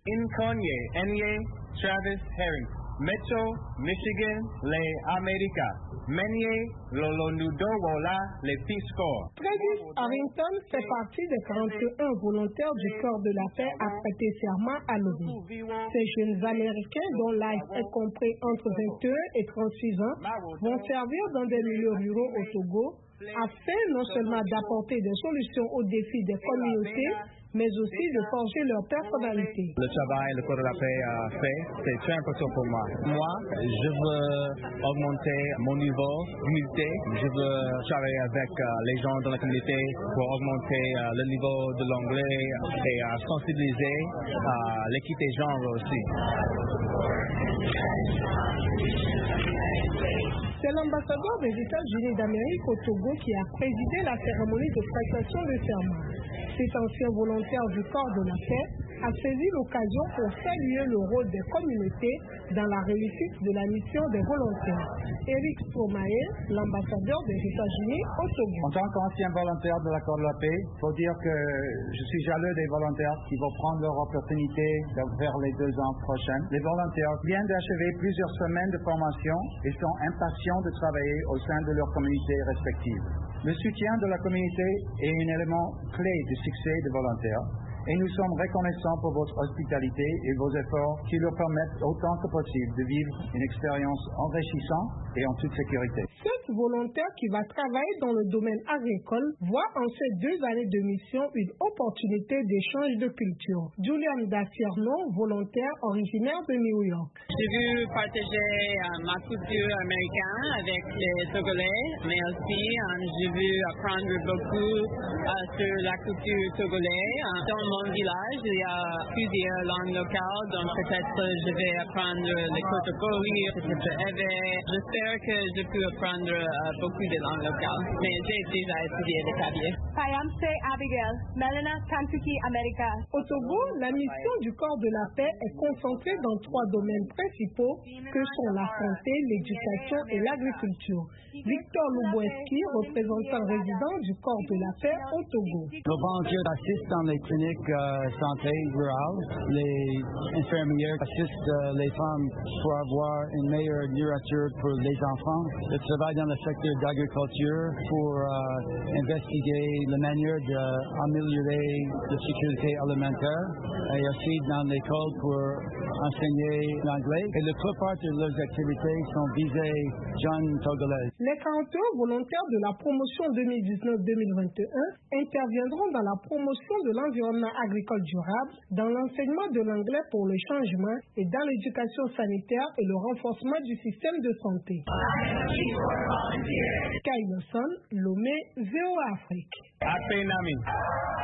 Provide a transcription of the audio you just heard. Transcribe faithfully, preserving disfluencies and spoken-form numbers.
Inconye, Enye, Travis Herring, Metro, Michigan, les Américains, Menye, Lolonudo Wola, les Piscor. Travis Harrington fait partie des quarante et un volontaires du corps de la paix à prêter serment à l'ONU. Ces jeunes Américains, dont l'âge est compris entre vingt et un et trente-six ans, vont servir dans des milieux ruraux au Togo, afin non seulement d'apporter des solutions aux défis des communautés, mais aussi de forger leur personnalité. Le travail, le corps de la paix a fait, c'est très important pour moi. Moi, je veux augmenter mon niveau d'humilité. Je veux travailler avec uh, les gens dans la communauté pour augmenter uh, le niveau de l'anglais et uh, sensibiliser uh, l'équité genre aussi. C'est l'ambassadeur des États-Unis d'Amérique au Togo qui a présidé la cérémonie de prestation de serment. Cet ancien volontaire du corps de la paix a saisi l'occasion pour saluer le rôle des communautés dans la réussite de la mission des volontaires. Eric Stromae, l'ambassadeur des États-Unis au Togo. En tant qu'ancien volontaire de l'accord de la paix, il faut dire que je suis jaloux des volontaires qui vont prendre leur opportunité vers les deux ans prochains. Les volontaires viennent d'achever plusieurs semaines de formation et sont impatients de travailler au sein de leurs communautés respectives. Le soutien de la communauté est un élément clé du succès des volontaires et nous sommes reconnaissants pour votre hospitalité et vos efforts qui leur permettent autant que possible de vivre une expérience enrichissante et en toute sécurité. Cet volontaire qui va travailler dans le domaine agricole voit en ces deux années de mission une opportunité d'échange de culture. Julian Dacierno, volontaire originaire de New York. J'ai vu partager euh, ma culture américaine avec les Togolais, mais aussi euh, j'ai vu apprendre beaucoup euh, sur la culture togolaise. Dans mon village, il y a plusieurs langues locales, donc peut-être je vais apprendre les Kotokoli, peut-être Ewe. J'espère que je peux apprendre uh, beaucoup de langues locales, mais j'ai déjà étudié les claviers. Payamse Abigail, Melena, Kantuki, America. Au Togo, la mission du corps de la paix est concentrée dans trois domaines principaux que sont la santé, l'éducation et l'agriculture. Victor Lubweski, représentant résident du corps de la paix au Togo. Nos volontaires assistent dans les cliniques euh, santé rurales. Les infirmières assistent euh, les femmes pour avoir une meilleure nourriture pour les enfants. Je travaille dans le secteur d'agriculture pour euh, investiguer la manière d'améliorer la sécurité alimentaire et aussi dans l'école pour enseigner l'anglais. Et la plupart de leurs activités sont visées jeunes togolais. Les quarante et un volontaires de la promotion deux mille dix-neuf deux mille vingt et un interviendront dans la promotion de l'environnement agricole durable, dans l'enseignement de l'anglais pour le changement et dans l'éducation sanitaire et le renforcement du système de santé. Sky Lawson, Lomé, V O A Afrique. Apenami.